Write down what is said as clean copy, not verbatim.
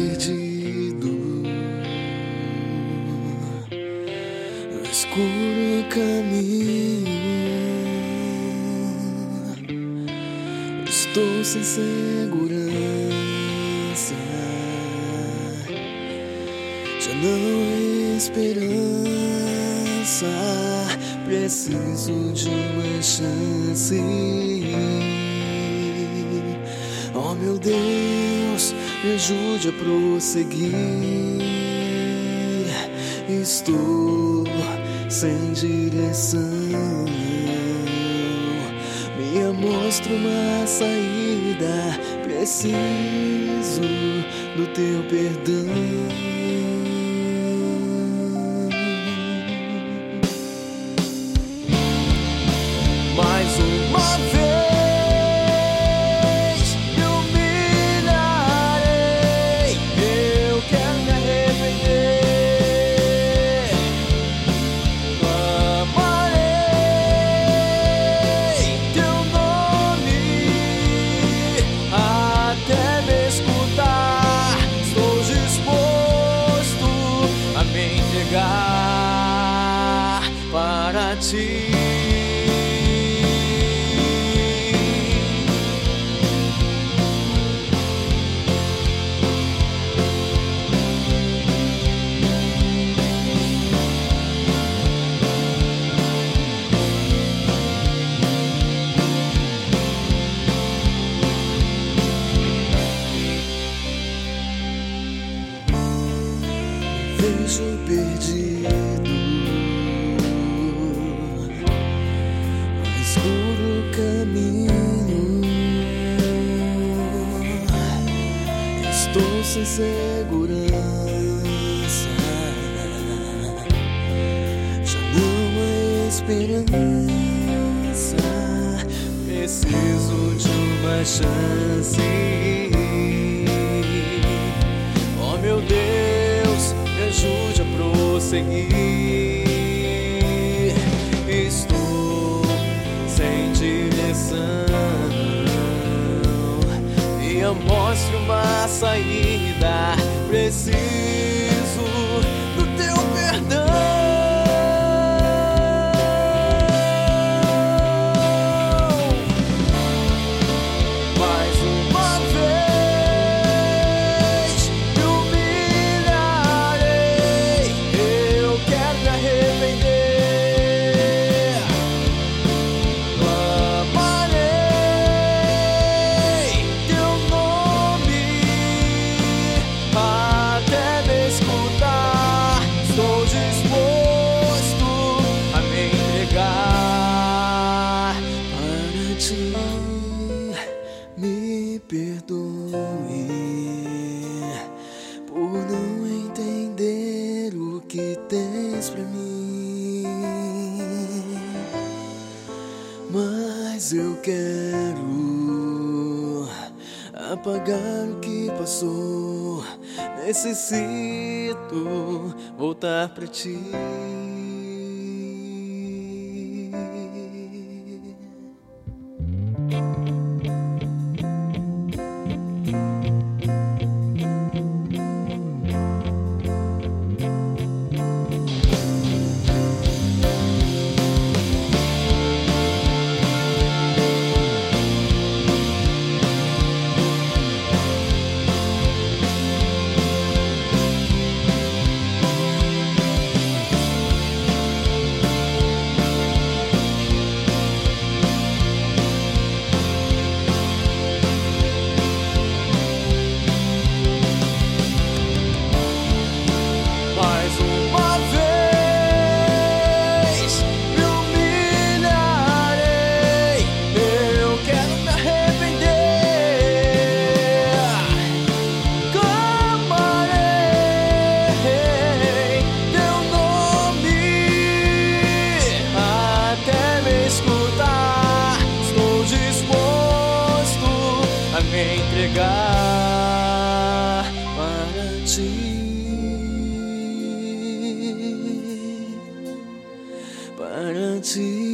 perdido no escuro caminho. Estou sem segurança, já não há esperança. Preciso de uma chance. Oh meu Deus, me ajude a prosseguir. Estou sem direção, me mostra uma saída. Preciso do teu perdão. Mais uma vez me humilharei, eu quero me arrepender. Clamarei teu nome até me escutar. Estou disposto a me entregar para ti. Vejo perdido no escuro caminho. Estou sem segurança, já não há esperança. Preciso de uma chance. Oh meu Deus, me ajude a prosseguir. Estou sem direção, me mostre uma saída. Preciso do teu perdão. Mais uma vez me humilharei, eu quero me arrepender. Clamarei teu nome até me escutar. Estou disposto a me entregar para ti. Me perdoe por não entender o que tens pra mim, mas eu quero apagar o que passou. Necessito voltar pra ti. Mais uma vez me humilharei, eu quero me arrepender. Clamarei teu nome até me escutar. Estou disposto a me entregar para ti. Para ti.